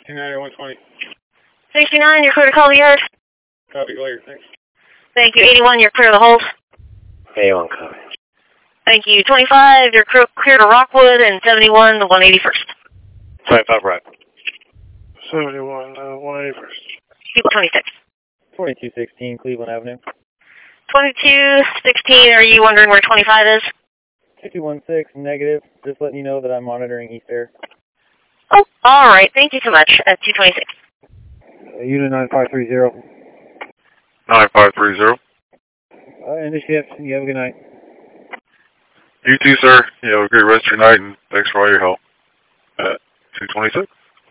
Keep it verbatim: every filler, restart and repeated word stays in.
sixty-nine, one twenty. sixty-nine, you're clear to call the yard. Copy, later, thanks. Thank you. eighty-one, you're clear to hold. eighty-one, copy. Thank you. twenty-five, you're clear to Rockwood, and seventy-one, the one eighty-first. twenty-five, right. seventy-one, uh, one eighty-first. People twenty-six. twenty-two sixteen, Cleveland Avenue. twenty-two sixteen, are you wondering where twenty-five is? two one six, negative. Just letting you know that I'm monitoring East Air. Oh, all right. Thank you so much. At two twenty-six. Uh, unit nine five three zero. nine five three zero. Uh, end of shift. You have a good night. You too, sir. You have a great rest of your night, and thanks for all your help. At two twenty-six.